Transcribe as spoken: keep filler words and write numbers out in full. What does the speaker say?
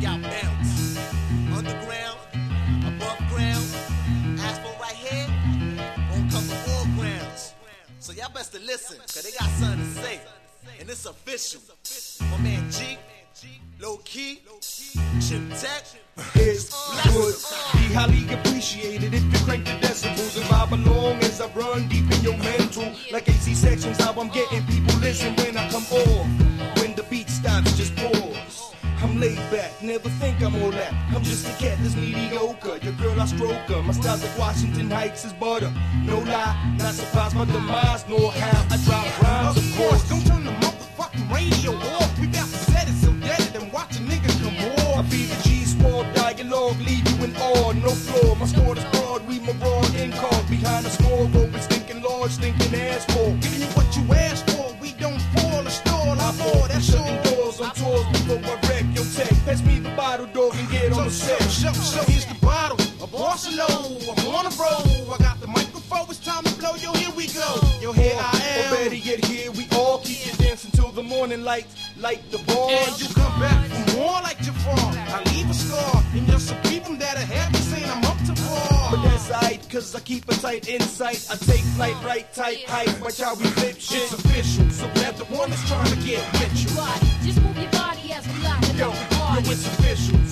got bounce. Underground, above ground, asphalt right here, won't cover all grounds. So y'all best to listen, cause they got something to say. And it's official. My man G, Low Key, Chip Tech. It's would be highly appreciated if you crank the decibels and vibe along as I run deep in your mental. Like A C sections, how I'm getting people listen when I come off. When the beat stops, just pause. I'm laid back, never think I'm all that. I'm just a cat that's mediocre. Your girl, I stroke her. My style's like Washington Heights is butter. No lie, not surprised by demise, nor how I drop rhymes, of course. Don't turn the motherfucking radio off. We got to set it so dead it and watch a nigga come off. I be the G-small dialogue, leave you in awe, no flaw. My sword is broad, read my raw income. Behind the scoreboard, with stinking large, stinking asphalt. Giving you what you asked for, we don't fall or stall. I fall, that's shutting all. doors on tours before I wreck your tech. Pass me the bottle, dog, and get on the So, set. so, so, here's the bottle, a Barcelona, I'm on a roll. I got the microphone, it's time to blow, yo, here we go. Yo, here I am. Or better yet, here we all keep you dancing till the morning light, like the ball. And you come back for more like Jafar. I leave a scar, and you're some people that are happy saying I'm up to par. But that's aight, cause I keep a tight insight. I take flight right tight, hype, watch how we flip shit. It's official, so grab the one that's trying to get with you. Just move your body as we lock it Yo, up. yo, it's official.